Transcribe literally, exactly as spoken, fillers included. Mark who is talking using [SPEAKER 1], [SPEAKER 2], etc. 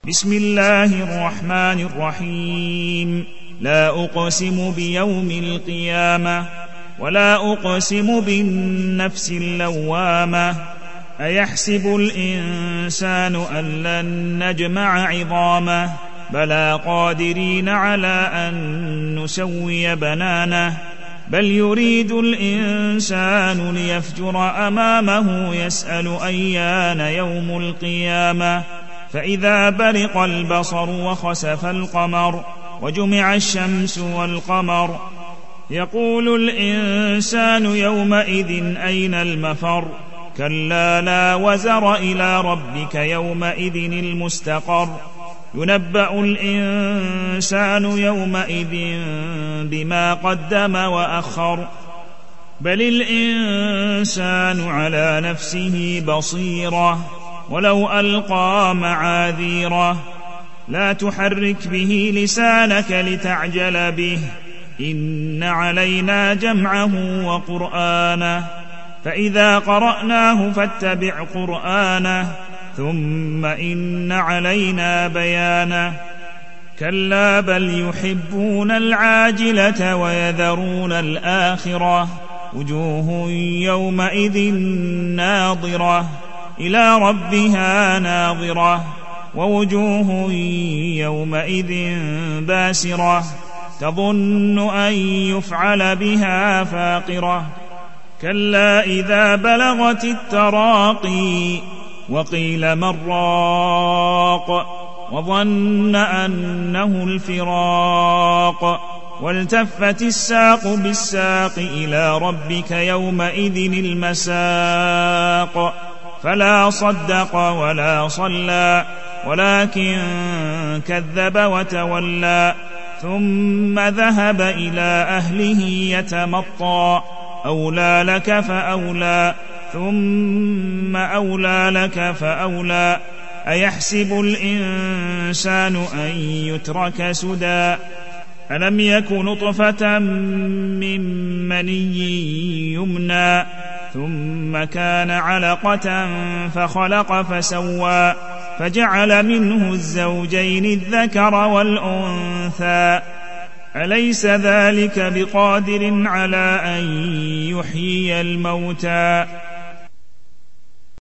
[SPEAKER 1] بسم الله الرحمن الرحيم. لا أقسم بيوم القيامة ولا أقسم بالنفس اللوامة. أيحسب الإنسان أن لن نجمع عظامه بلى قادرين على أن نسوي بنانه بل يريد الإنسان ليفجر أمامه يسأل أيان يوم القيامة. فإذا برق البصر وخسف القمر وجمع الشمس والقمر يقول الإنسان يومئذ أين المفر. كلا لا وزر إلى ربك يومئذ المستقر. ينبأ الإنسان يومئذ بما قدم وأخر بل الإنسان على نفسه بصيرة ولو ألقى معاذيره. لا تحرك به لسانك لتعجل به إن علينا جمعه وقرآنه فإذا قرأناه فاتبع قرآنه ثم إن علينا بيانه. كلا بل يحبون العاجلة ويذرون الآخرة. وجوه يومئذ ناظرة إلى ربها ناظرة ووجوه يومئذ باسرة تظن أن يفعل بها فاقرة. كلا إذا بلغت التراقي وقيل من راق وظن أنه الفراق والتفت الساق بالساق إلى ربك يومئذ المساق. فلا صدق ولا صلى ولكن كذب وتولى ثم ذهب إلى أهله يتمطى. أولى لك فأولى ثم أولى لك فأولى. أيحسب الإنسان أن يترك سدى ألم يك نطفة من مني يمنى ثم كان علقة فخلق فسوى فجعل منه الزوجين الذكر والأنثى. أليس ذلك بقادر على أن يحيي الموتى